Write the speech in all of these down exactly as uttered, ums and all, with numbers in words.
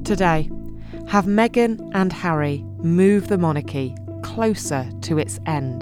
Today, have Meghan and Harry move the monarchy closer to its end?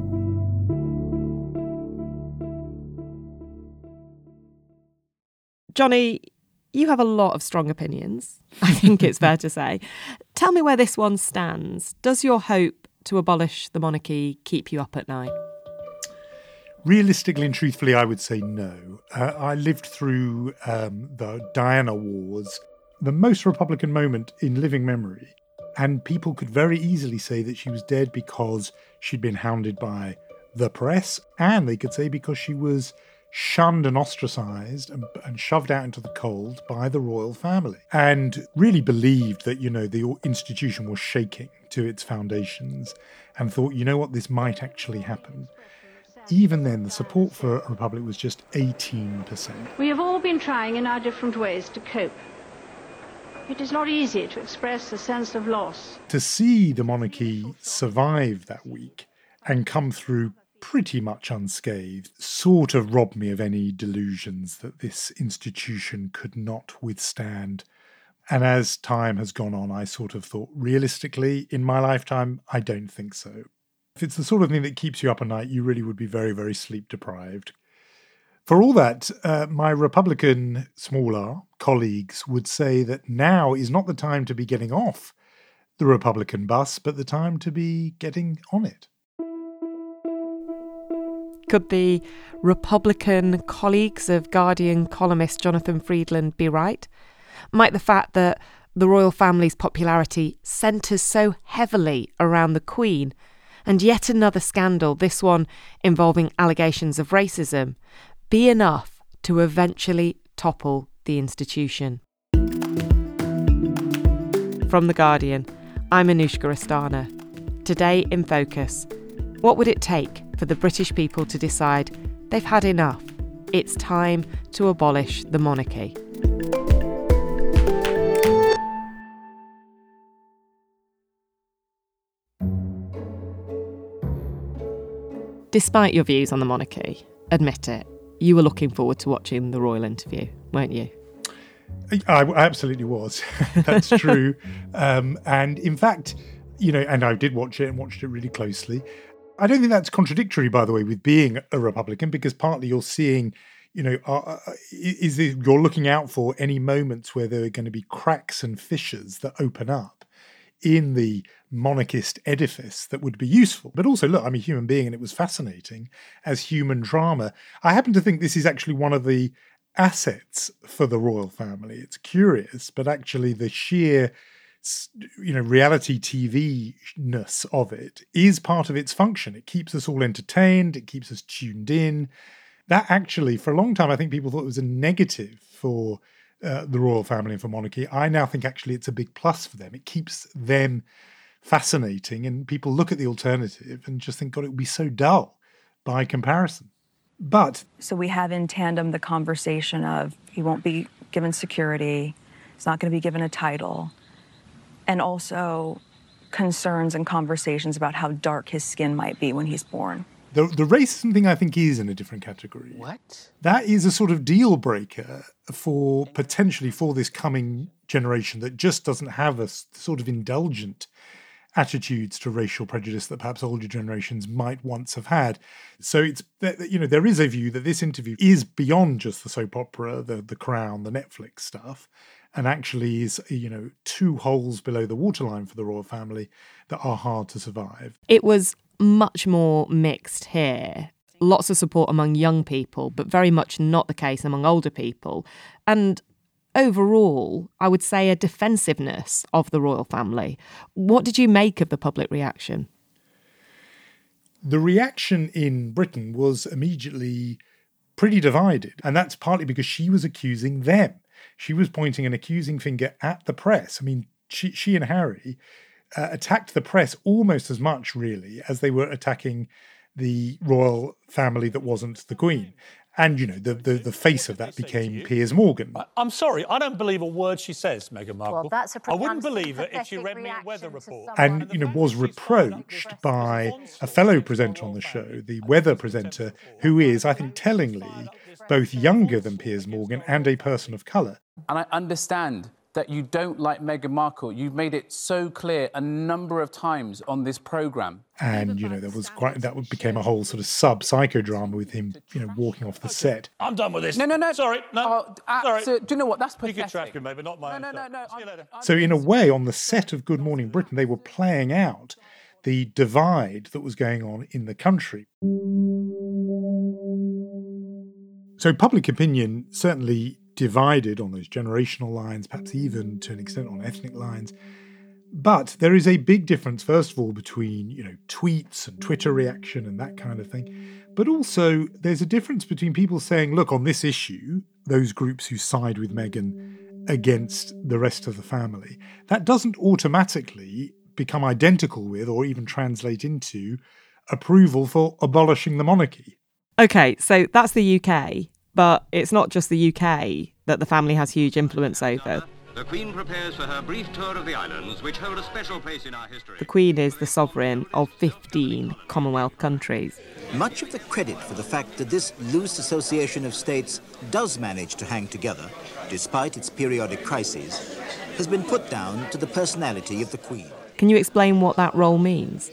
Johnny, you have a lot of strong opinions, I think it's fair to say. Tell me where this one stands. Does your hope to abolish the monarchy keep you up at night? Realistically and truthfully, I would say no. Uh, I lived through um, the Diana Wars, the most Republican moment in living memory. And people could very easily say that she was dead because she'd been hounded by the press, and they could say because she was shunned and ostracised and, and shoved out into the cold by the royal family, and really believed that, you know, the institution was shaking to its foundations and thought, you know what, this might actually happen. Even then, the support for a republic was just eighteen percent. We have all been trying in our different ways to cope. It is not easy to express a sense of loss. To see the monarchy survive that week and come through pretty much unscathed sort of robbed me of any delusions that this institution could not withstand. And as time has gone on, I sort of thought, realistically, in my lifetime, I don't think so. If it's the sort of thing that keeps you up at night, you really would be very, very sleep deprived. For all that, uh, my Republican, small r, colleagues would say that now is not the time to be getting off the Republican bus, but the time to be getting on it. Could the Republican colleagues of Guardian columnist Jonathan Freedland be right? Might the fact that the royal family's popularity centres so heavily around the Queen, and yet another scandal, this one involving allegations of racism, be enough to eventually topple the institution? From The Guardian, I'm Anushka Asthana. Today in Focus, what would it take for the British people to decide they've had enough? It's time to abolish the monarchy. Despite your views on the monarchy, admit it, you were looking forward to watching the royal interview, weren't you? I, I absolutely was. That's true. um, and in fact, you know, and I did watch it and watched it really closely. I don't think that's contradictory, by the way, with being a Republican, because partly you're seeing, you know, uh, is it, you're looking out for any moments where there are going to be cracks and fissures that open up in the monarchist edifice that would be useful. But also, look, I'm a human being and it was fascinating as human drama. I happen to think this is actually one of the assets for the royal family. It's curious, but actually the sheer, you know, reality T V-ness of it is part of its function. It keeps us all entertained. It keeps us tuned in. That actually, for a long time, I think people thought it was a negative for uh, the royal family and for monarchy. I now think actually it's a big plus for them. It keeps them fascinating, and people look at the alternative and just think, God, it would be so dull by comparison. But so we have in tandem the conversation of he won't be given security, he's not going to be given a title, and also concerns and conversations about how dark his skin might be when he's born. The, the racism thing, I think, is in a different category. What? That is a sort of deal breaker for potentially for this coming generation that just doesn't have a sort of indulgent attitudes to racial prejudice that perhaps older generations might once have had. So it's, you know, there is a view that this interview is beyond just the soap opera, the the Crown, the Netflix stuff, and actually is, you know, two holes below the waterline for the royal family that are hard to survive. It was much more mixed here. Lots of support among young people, but very much not the case among older people. And overall, I would say a defensiveness of the royal family. What did you make of the public reaction? The reaction in Britain was immediately pretty divided. And that's partly because she was accusing them. She was pointing an accusing finger at the press. I mean, she, she and Harry uh, attacked the press almost as much, really, as they were attacking the royal family that wasn't the Queen. And, you know, the, the, the face of that became Piers Morgan. I'm sorry, I don't believe a word she says, Meghan Markle. Well, that's a I wouldn't believe it if she read me a weather report. And, you know, was reproached by a fellow presenter on the show, the weather presenter, who is, I think, tellingly, both younger than Piers Morgan and a person of colour. And I understand that you don't like Meghan Markle. You've made it so clear a number of times on this programme. And, you know, there was quite, that became a whole sort of sub-psychodrama with him, you know, walking off the set. I'm done with this. No, no, no. Sorry, no. Oh, uh, Sorry. So, do you know what? That's pathetic. You can trash me, maybe not mine. No, no, no, no. See you later. So in a way, on the set of Good Morning Britain, they were playing out the divide that was going on in the country. So public opinion certainly divided on those generational lines, perhaps even to an extent on ethnic lines. But there is a big difference, first of all, between, you know, tweets and Twitter reaction and that kind of thing. But also there's a difference between people saying, look, on this issue, those groups who side with Meghan against the rest of the family, that doesn't automatically become identical with or even translate into approval for abolishing the monarchy. Okay, so that's the U K, but it's not just the U K that the family has huge influence over. The Queen prepares for her brief tour of the islands, which hold a special place in our history. The Queen is the sovereign of fifteen Commonwealth countries. Much of the credit for the fact that this loose association of states does manage to hang together, despite its periodic crises, has been put down to the personality of the Queen. Can you explain what that role means?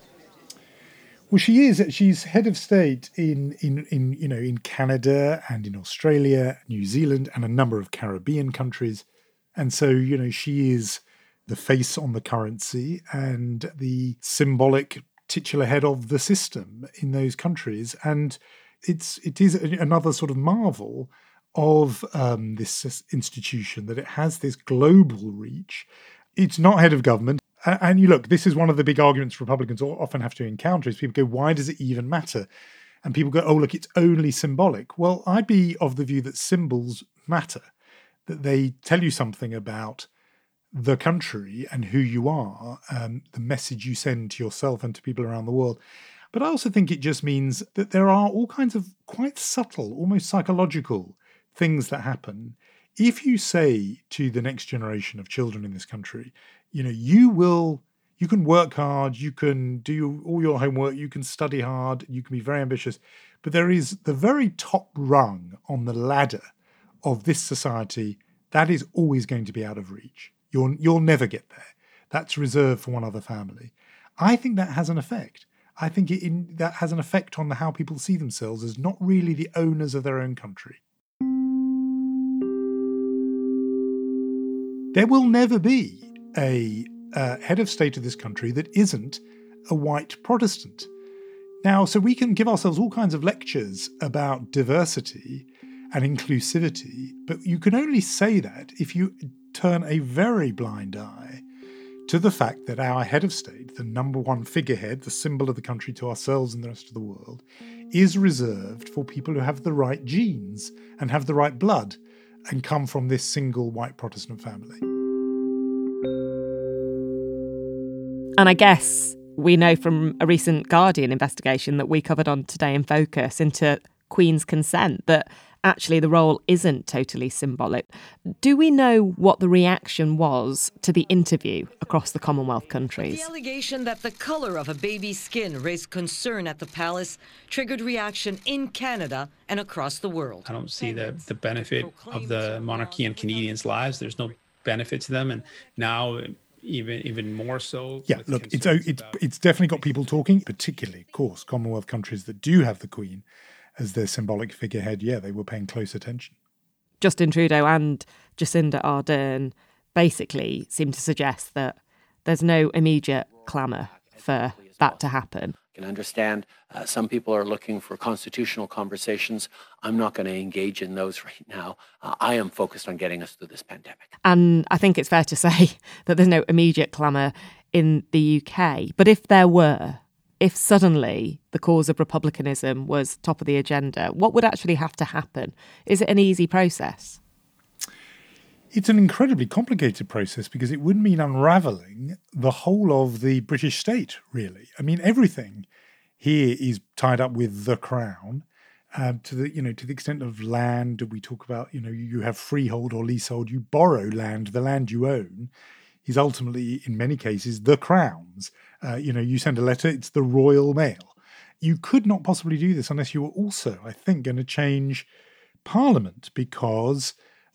Well, she is. She's head of state in, in, in, you know, in Canada and in Australia, New Zealand, and a number of Caribbean countries. And so, you know, she is the face on the currency and the symbolic titular head of the system in those countries. And it's it is another sort of marvel of um, this institution that it has this global reach. It's not head of government. And you look, this is one of the big arguments Republicans often have to encounter is people go, why does it even matter? And people go, oh, look, it's only symbolic. Well, I'd be of the view that symbols matter, that they tell you something about the country and who you are, um, the message you send to yourself and to people around the world. But I also think it just means that there are all kinds of quite subtle, almost psychological things that happen. If you say to the next generation of children in this country, you know, you will, you can work hard, you can do all your homework, you can study hard, you can be very ambitious, but there is the very top rung on the ladder of this society that is always going to be out of reach. You'll, you'll never get there. That's reserved for one other family. I think that has an effect. I think it in, that has an effect on the, how people see themselves as not really the owners of their own country. There will never be a uh, head of state of this country that isn't a white Protestant. Now, so we can give ourselves all kinds of lectures about diversity and inclusivity, but you can only say that if you turn a very blind eye to the fact that our head of state, the number one figurehead, the symbol of the country to ourselves and the rest of the world, is reserved for people who have the right genes and have the right blood and come from this single white Protestant family. And I guess we know from a recent Guardian investigation that we covered on Today in Focus into Queen's consent that actually the role isn't totally symbolic. Do we know what the reaction was to the interview across the Commonwealth countries? The allegation that the colour of a baby's skin raised concern at the palace triggered reaction in Canada and across the world. I don't see the, the benefit of the monarchy in Canadians' lives. There's no benefit to them. And now even even more so. Yeah, look, it's it's it's definitely got people talking, particularly, of course, Commonwealth countries that do have the Queen as their symbolic figurehead. Yeah, they were paying close attention. Justin Trudeau and Jacinda Ardern basically seem to suggest that there's no immediate clamour for that to happen. I can understand uh, some people are looking for constitutional conversations. I'm not going to engage in those right now. Uh, I am focused on getting us through this pandemic. And I think it's fair to say that there's no immediate clamour in the U K. But if there were, if suddenly the cause of republicanism was top of the agenda, what would actually have to happen? Is it an easy process? It's an incredibly complicated process because it would mean unravelling the whole of the British state, really. I mean, everything here is tied up with the Crown. Uh, to the you know to the extent of land, we talk about you know you have freehold or leasehold. You borrow land. The land you own is ultimately, in many cases, the Crown's. Uh, you know, you send a letter, it's the Royal Mail. You could not possibly do this unless you were also, I think, going to change Parliament because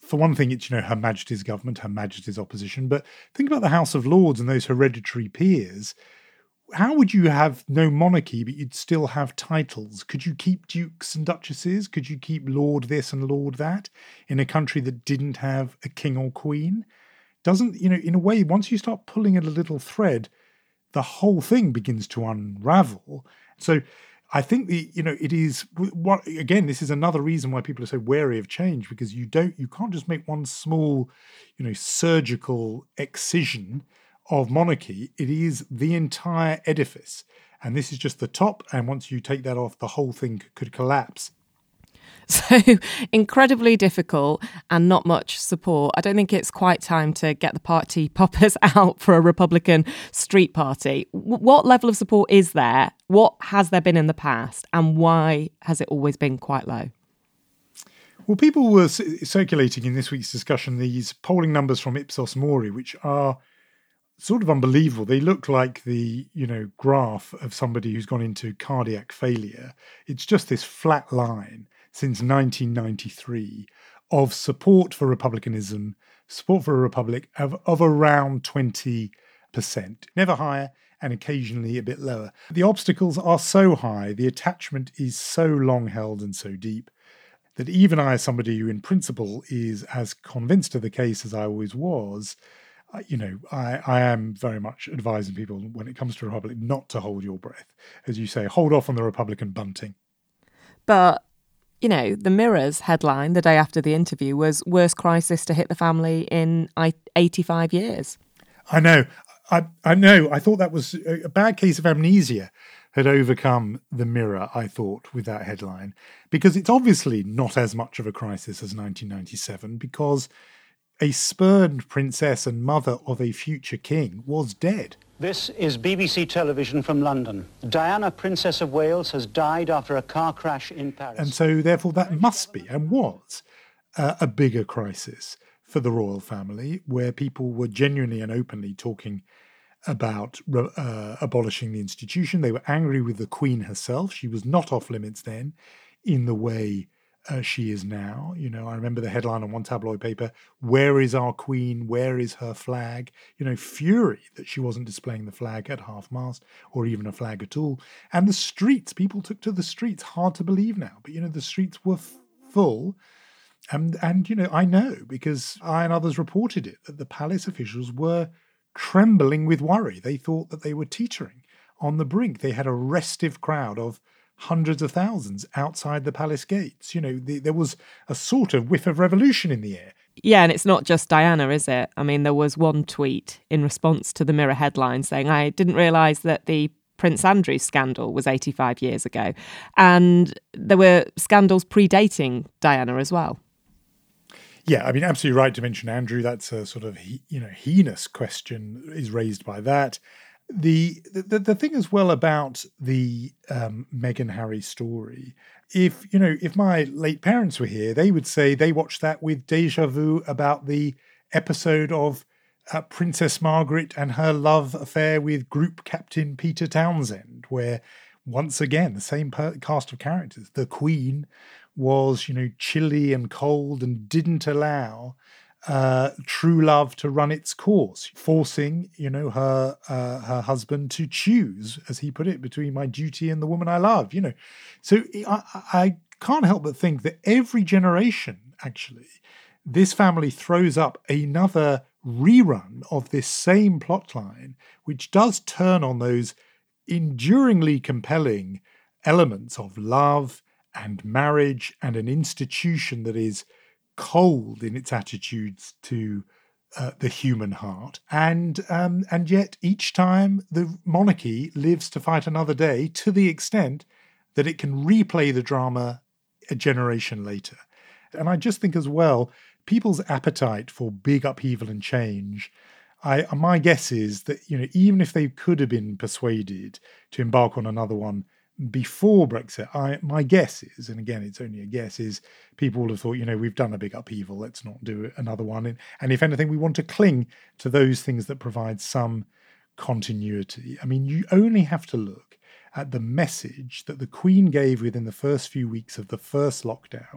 For one thing, it's, you know, Her Majesty's government, Her Majesty's opposition. But think about the House of Lords and those hereditary peers. How would you have no monarchy, but you'd still have titles? Could you keep dukes and duchesses? Could you keep lord this and lord that in a country that didn't have a king or queen? Doesn't, you know, in a way, once you start pulling at a little thread, the whole thing begins to unravel. So I think the, you know, it is what, again, this is another reason why people are so wary of change, because you don't, you can't just make one small, you know, surgical excision of monarchy. It is the entire edifice. And this is just the top. And once you take that off, the whole thing could collapse. So incredibly difficult and not much support. I don't think it's quite time to get the party poppers out for a Republican street party. W- what level of support is there? What has there been in the past? And why has it always been quite low? Well, people were c- circulating in this week's discussion these polling numbers from Ipsos Mori, which are sort of unbelievable. They look like the, you know, graph of somebody who's gone into cardiac failure. It's just this flat line since nineteen ninety-three of support for republicanism, support for a republic of, of around twenty percent, never higher and occasionally a bit lower. The obstacles are so high, the attachment is so long held and so deep, that even I, as somebody who in principle is as convinced of the case as I always was, you know, I, I am very much advising people when it comes to Republic not to hold your breath. As you say, hold off on the Republican bunting. But, you know, the Mirror's headline the day after the interview was worst crisis to hit the family in eighty-five years. I know. I, I know. I thought that was a bad case of amnesia had overcome the Mirror, I thought, with that headline. Because it's obviously not as much of a crisis as nineteen ninety-seven, because a spurned princess and mother of a future king was dead. This is B B C television from London. Diana, Princess of Wales, has died after a car crash in Paris. And so, therefore, that must be, and was, uh, a bigger crisis for the royal family, where people were genuinely and openly talking about uh, abolishing the institution. They were angry with the Queen herself. She was not off limits then in the way Uh, she is now. You know, I remember the headline on one tabloid paper, "Where is our Queen? Where is her flag?" You know, fury that she wasn't displaying the flag at half-mast or even a flag at all. And the streets, people took to the streets. Hard to believe now, but, you know, the streets were f- full. And, and, you know, I know because I and others reported it, that the palace officials were trembling with worry. They thought that they were teetering on the brink. They had a restive crowd of hundreds of thousands outside the palace gates. You know, the, there was a sort of whiff of revolution in the air. Yeah, and it's not just Diana, is it? I mean, there was one tweet in response to the Mirror headline saying, I didn't realise that the Prince Andrew scandal was eighty-five years ago. And there were scandals predating Diana as well. Yeah, I mean, absolutely right to mention Andrew. That's a sort of, you know, heinous question is raised by that. The, the the thing as well about the um, Meghan Harry story, if, you know, if my late parents were here, they would say they watched that with déjà vu about the episode of uh, Princess Margaret and her love affair with Group Captain Peter Townsend, where once again, the same per- cast of characters, the Queen was, you know, chilly and cold and didn't allow Uh, true love to run its course, forcing, you know, her uh, her husband to choose, as he put it, between my duty and the woman I love. You know, so I, I can't help but think that every generation, actually, this family throws up another rerun of this same plotline, which does turn on those enduringly compelling elements of love and marriage and an institution that is cold in its attitudes to uh, the human heart, and um, and yet each time the monarchy lives to fight another day, to the extent that it can replay the drama a generation later. And I just think as well, people's appetite for big upheaval and change, I my guess is that, you know, even if they could have been persuaded to embark on another one before Brexit, I, my guess is, and again, it's only a guess, is people will have thought, you know, we've done a big upheaval, let's not do another one. And, and if anything, we want to cling to those things that provide some continuity. I mean, you only have to look at the message that the Queen gave within the first few weeks of the first lockdown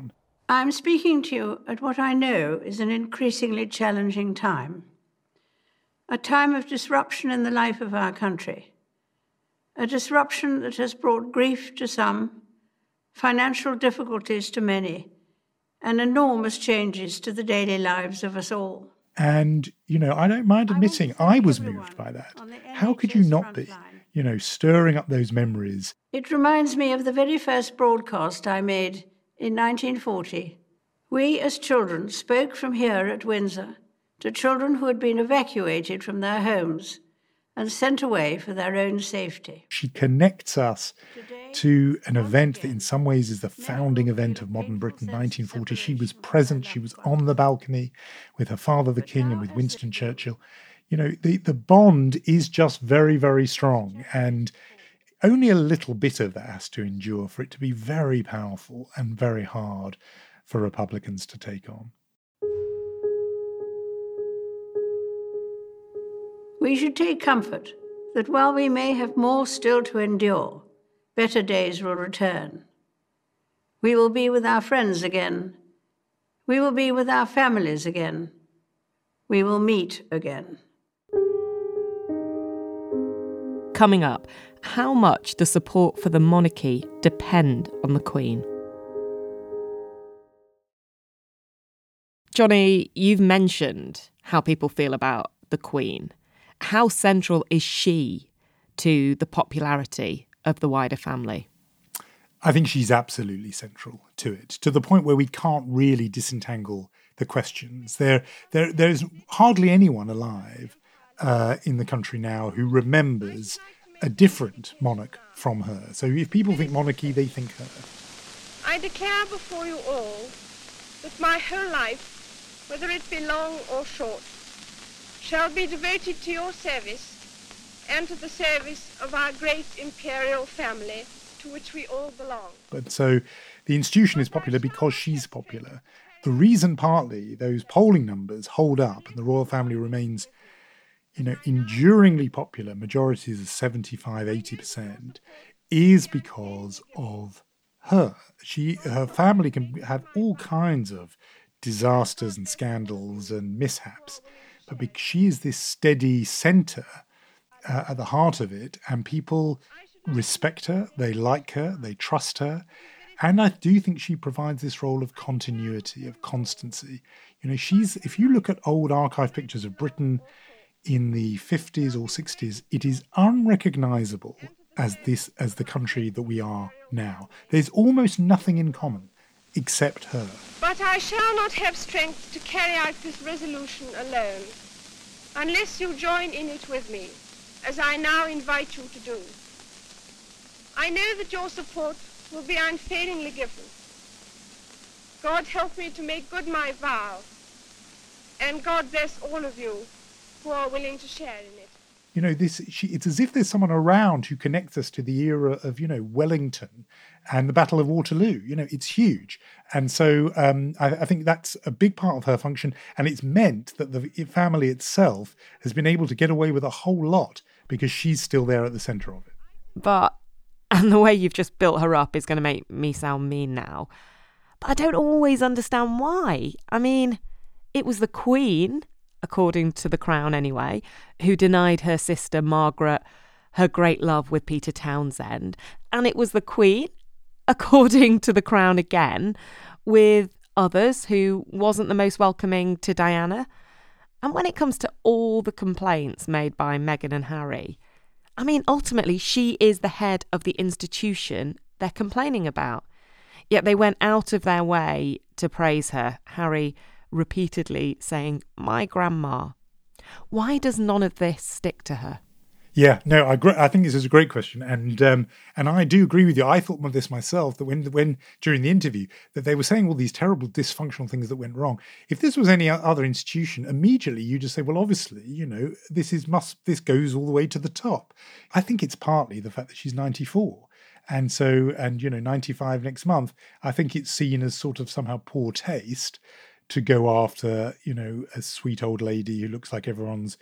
I'm speaking to you at what I know is an increasingly challenging time. A time of disruption in the life of our country. A disruption that has brought grief to some, financial difficulties to many, and enormous changes to the daily lives of us all. And, you know, I don't mind admitting I was moved by that. How could you not be? You know, stirring up those memories. It reminds me of the very first broadcast I made in nineteen forty. We as children spoke from here at Windsor to children who had been evacuated from their homes and sent away for their own safety. She connects us to an event that in some ways is the founding event of modern Britain, nineteen forty. She was present, she was on the balcony with her father, the King, and with Winston Churchill. You know, the, the bond is just very, very strong, and only a little bit of that has to endure for it to be very powerful and very hard for Republicans to take on. We should take comfort that while we may have more still to endure, better days will return. We will be with our friends again. We will be with our families again. We will meet again. Coming up, how much does support for the monarchy depend on the Queen? Johnny, you've mentioned how people feel about the Queen. How central is she to the popularity of the wider family? I think she's absolutely central to it, to the point where we can't really disentangle the questions. There, there, there's hardly anyone alive uh, in the country now who remembers a different monarch from her. So if people think monarchy, they think her. I declare before you all that my whole life, whether it be long or short, shall be devoted to your service and to the service of our great imperial family to which we all belong. But so the institution is popular because she's popular. The reason partly those polling numbers hold up and the royal family remains, you know, enduringly popular, majorities of seventy-five, eighty percent, is because of her. She, her family can have all kinds of disasters and scandals and mishaps, but because she is this steady centre uh, at the heart of it, and people respect her, they like her, they trust her, and I do think she provides this role of continuity, of constancy. You know, she's, if you look at old archive pictures of Britain in the fifties or sixties, it is unrecognisable as this, as the country that we are now. There's almost nothing in common except her. But I shall not have strength to carry out this resolution alone, unless you join in it with me, as I now invite you to do. I know that your support will be unfailingly given. God help me to make good my vow, and God bless all of you who are willing to share in it. You know, this she, it's as if there's someone around who connects us to the era of, you know, Wellington and the Battle of Waterloo. You know, it's huge. And so um, I, I think that's a big part of her function. And it's meant that the family itself has been able to get away with a whole lot because she's still there at the centre of it. But, and the way you've just built her up is going to make me sound mean now. But I don't always understand why. I mean, it was the Queen, according to the Crown anyway, who denied her sister Margaret her great love with Peter Townsend. And it was the Queen, according to the Crown again, with others who wasn't the most welcoming to Diana. And when it comes to all the complaints made by Meghan and Harry, I mean, ultimately, she is the head of the institution they're complaining about. Yet they went out of their way to praise her, Harry repeatedly saying, "My grandma." Why does none of this stick to her? Yeah, no, I agree. I think this is a great question, and um, and I do agree with you. I thought of this myself, that when when during the interview that they were saying all these terrible dysfunctional things that went wrong. If this was any other institution, immediately you just say, well, obviously, you know, this is must this goes all the way to the top. I think it's partly the fact that she's ninety-four, and so and you know ninety-five next month. I think it's seen as sort of somehow poor taste to go after, you know, a sweet old lady who looks like everyone's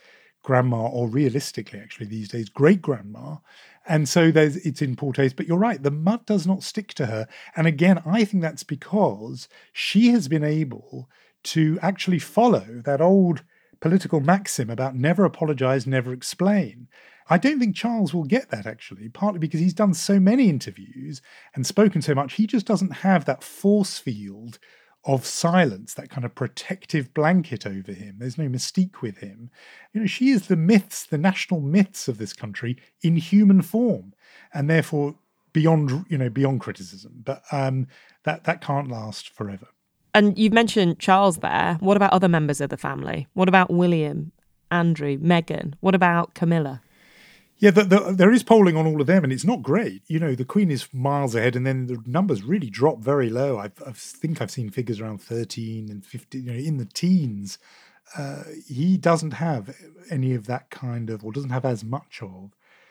grandma, or realistically, actually, these days, great-grandma. And so there's, it's in poor taste. But you're right, the mud does not stick to her. And again, I think that's because she has been able to actually follow that old political maxim about never apologize, never explain. I don't think Charles will get that, actually, partly because he's done so many interviews and spoken so much. He just doesn't have that force field of silence, that kind of protective blanket over him. There's no mystique with him. You know, she is the myths, the national myths of this country in human form, and therefore beyond, you know, beyond criticism. But um, that that can't last forever. And you've mentioned Charles there. What about other members of the family? What about William, Andrew, Meghan? What about Camilla? Yeah, the, the, there is polling on all of them, and it's not great. You know, the Queen is miles ahead, and then the numbers really drop very low. I've, I think I've seen figures around thirteen and fifteen, you know, in the teens. Uh, he doesn't have any of that kind of, or doesn't have as much of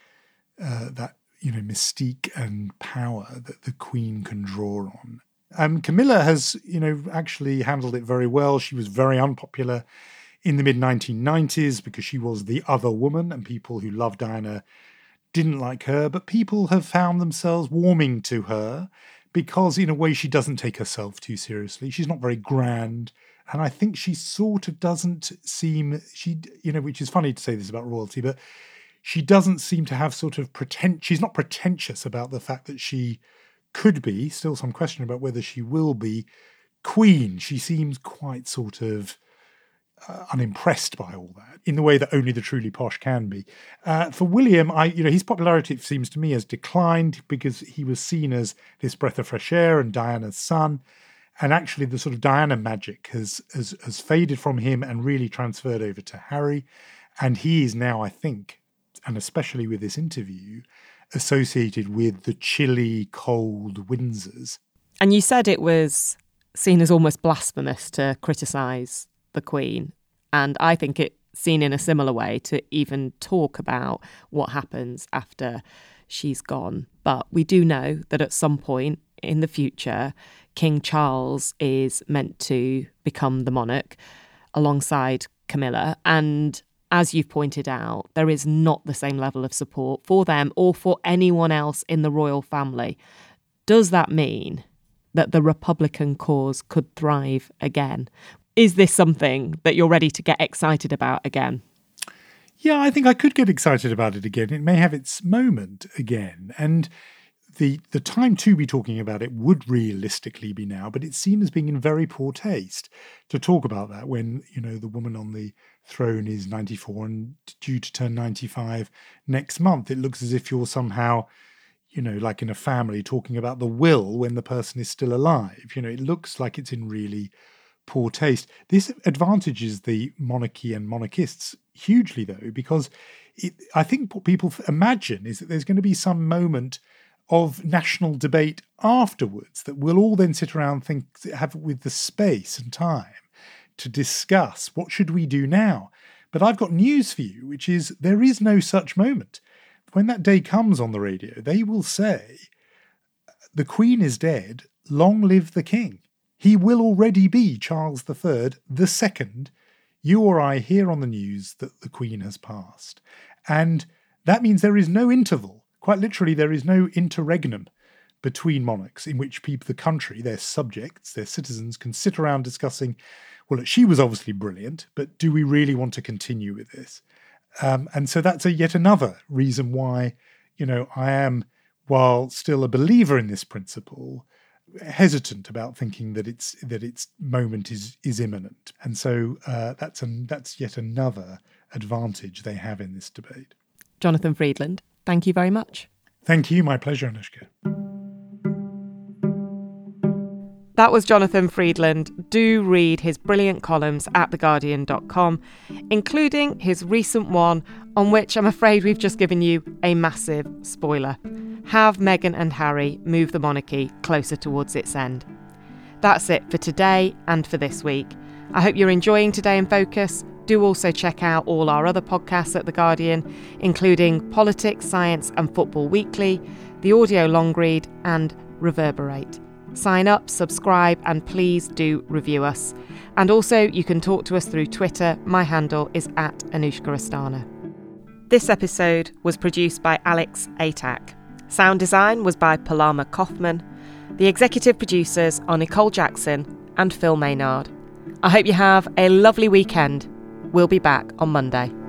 uh, that, you know, mystique and power that the Queen can draw on. Um, Camilla has, you know, actually handled it very well. She was very unpopular in the mid nineteen nineties because she was the other woman, and people who loved Diana didn't like her, but people have found themselves warming to her because in a way she doesn't take herself too seriously. She's not very grand, and I think she sort of doesn't seem, she, you know, which is funny to say this about royalty, but she doesn't seem to have sort of pretend, she's not pretentious about the fact that she could be, still some question about whether she will be, queen. She seems quite sort of Uh, unimpressed by all that in the way that only the truly posh can be. Uh, for William, I, you know, his popularity, it seems to me, has declined because he was seen as this breath of fresh air and Diana's son. And actually the sort of Diana magic has, has, has faded from him and really transferred over to Harry. And he is now, I think, and especially with this interview, associated with the chilly, cold Windsors. And you said it was seen as almost blasphemous to criticise the Queen, and I think it's seen in a similar way to even talk about what happens after she's gone. But we do know that at some point in the future, King Charles is meant to become the monarch alongside Camilla, and as you've pointed out, there is not the same level of support for them or for anyone else in the royal family. Does that mean that the Republican cause could thrive again? Is this something that you're ready to get excited about again? Yeah, I think I could get excited about it again. It may have its moment again. And the the time to be talking about it would realistically be now, but it's seen as being in very poor taste to talk about that when, you know, the woman on the throne is ninety-four and due to turn ninety-five next month. It looks as if you're somehow, you know, like in a family talking about the will when the person is still alive. You know, it looks like it's in really poor taste. This advantages the monarchy and monarchists hugely, though, because it, I think what people imagine is that there's going to be some moment of national debate afterwards that we'll all then sit around and think, have with the space and time to discuss what should we do now. But I've got news for you, which is there is no such moment. When that day comes on the radio, they will say, the Queen is dead, long live the King. He will already be Charles the Third, the Second. You or I hear on the news that the Queen has passed. And that means there is no interval. Quite literally, there is no interregnum between monarchs in which people, the country, their subjects, their citizens can sit around discussing, well, she was obviously brilliant, but do we really want to continue with this? Um, and so that's a yet another reason why, you know, I am, while still a believer in this principle, hesitant about thinking that its that its moment is is imminent, and so uh, that's an, that's yet another advantage they have in this debate. Jonathan Freedland, thank you very much. Thank you, my pleasure, Anushka. That was Jonathan Freedland. Do read his brilliant columns at the guardian dot com, including his recent one on which I'm afraid we've just given you a massive spoiler. Have Meghan and Harry move the monarchy closer towards its end? That's it for today and for this week. I hope you're enjoying Today in Focus. Do also check out all our other podcasts at The Guardian, including Politics, Science and Football Weekly, the audio long read and Reverberate. Sign up, subscribe and please do review us. And also, you can talk to us through Twitter. My handle is at Anushka Rastana. This episode was produced by Alex Atack. Sound design was by Palama Kaufman. The executive producers are Nicole Jackson and Phil Maynard. I hope you have a lovely weekend. We'll be back on Monday.